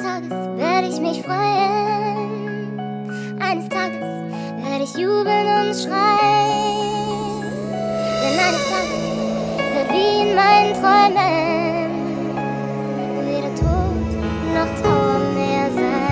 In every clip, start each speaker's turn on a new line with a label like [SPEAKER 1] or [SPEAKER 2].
[SPEAKER 1] Tages werde ich mich freuen. Eines Tages werde ich jubeln und schreien. Denn eines Tages wird wie in meinen Träumen weder Tod noch Trauer mehr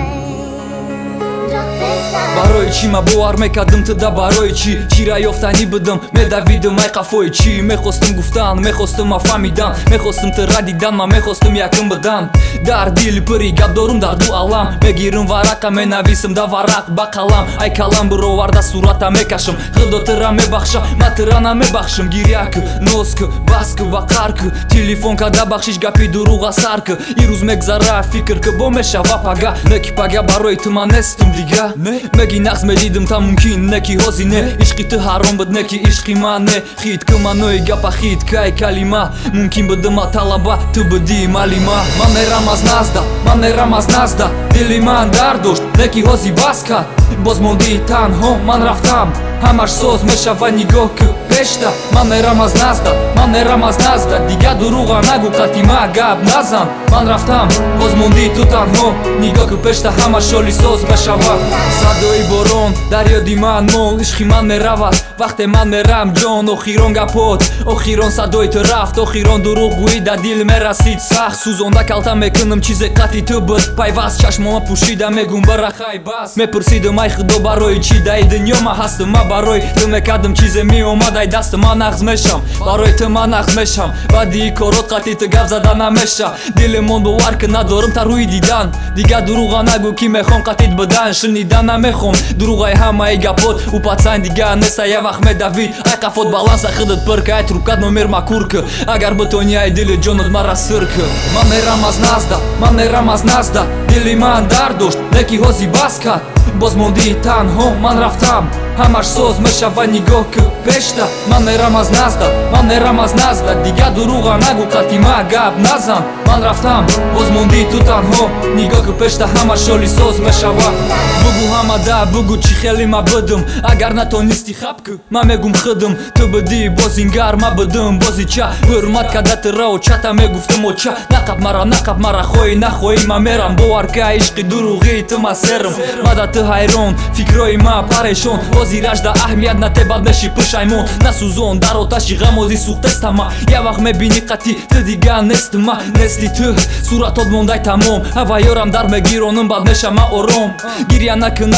[SPEAKER 1] sein. Doch bis dann
[SPEAKER 2] барои чӣ ма бовар мекардам ту да барои чӣ чира ёфтанӣ будам медавидам ай қафои чӣ мехостам гуфтан мехостам ма фаҳмидан мехостам ту радидан ма мехостам якум будан дар дили пири гап дорум дарду алам мегирам варақа менависам да варақ ба қалам ай калам бироварда сурата мекашам худо тира мебахша ма тира намебахшам гиряки носки баски ва қарки телефон када бахшиш гапи дуруға сарки ирӯз мегзара фикр ки бо мешава пага неки пага барои ту ман нестам дига меги нағз медидам та мумкин неки ҳози не ишқи ту ҳаром буд неки ишқи ман не хит ки манои гапа хит кай калима мумкин будама талаба ту будӣ малима ман мерам аз назда ман мерам аз назда дили ман дард дошт неки ҳози бас кард боз мондии танҳо ман рафтам ҳамаш соз мешава нигоҳ ки пешта ман мерам аз назда ман мерам аз назда дига дуруға нагу қатима гап назан ман рафтам боз мондии ту танҳо нигоҳ ки пешта ҳамаш шоли соз мешава садои борон дар ёди ман мон ишқи ман меравад вақте ман мерам ҷон охирон гапот охирон садои ту рафт охирон дуруғ гӯӣ да дил мерасид сахт сӯзонда калта мекунам чизе қатъи ту буд пайваст чашмома пӯшида мегум барахай бас мепурсидам ай худо барои чӣ даи дунё ма ҳастам ма барои ту мекардам чизе меомад ай дасту ман нағз мешам барои ту ман нағз мешам баъди корот қатъи ту гап зада намеша дилимон бовар ки надорам та рӯи дидан дига дуруға нагӯ ки мехом қатъит будан шунидан намехом дуруғаи ҳамаи гапот у пацан дига неста я вақт медавид ай қафот баланса худат пирка ай трубкат номер макурки агар бутони ай дили ҷонат мара сирки ман мерам аз назда ман мерам аз назда дили ман дард дошт неки ҳози бас кард боз мондии танҳо ман рафтам ҳамаш соз мешава нигоҳ ки пешта ман мерам аз назда ман мерам аз назда дига дуруға нагӯ қатима гап назан ман рафтам боз мондии ту танҳо нигоҳ ки пешта ҳамаш шоли соз мешава бугӯ ҳамада бугӯ чӣ хеле ма будам агар натонисти хаб ки ман мегум худам ту будӣ боз ингар ма будам бози ча ҳурмат карда тирао чата мегуфтам о ча нақаб мара хоҳӣ нахоҳӣ ма мерам бовар ки ишқи дуруғии ту ма серам мада ту ҳайрон фикрои ма парешон озиражда аҳмият натебад меши пушаймон насӯзон дар оташи ғамози сӯхтестама я вақт мебини қатъи ту дига нестима нести ту суратот мондай тамом ҳаваёрам дар мегиронам бад мешама ором гирья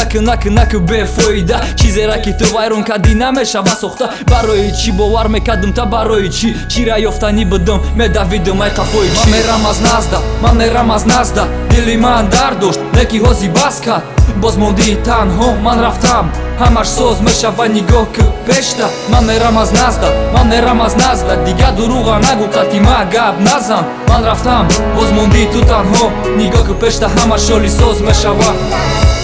[SPEAKER 2] наки бефоида чизера ки ту вайрон кардӣ намешава сохта барои чӣ бовар мекардам та барои чӣ чира ёфтанӣ будам медавидам ай қафои чӣ ман мерам аз назда дили ман дард дошт неки ҳози бас кард боз мондии танҳо ман рафтам ҳамаш соз мешава нигоҳ ки пешта ман мерам аз назда ман мерам аз назда дига дуруға нагӯ қатима гап назан ман рафтам боз мондии ту танҳо нигоҳ ки пешта ҳамаш шоли соз мешава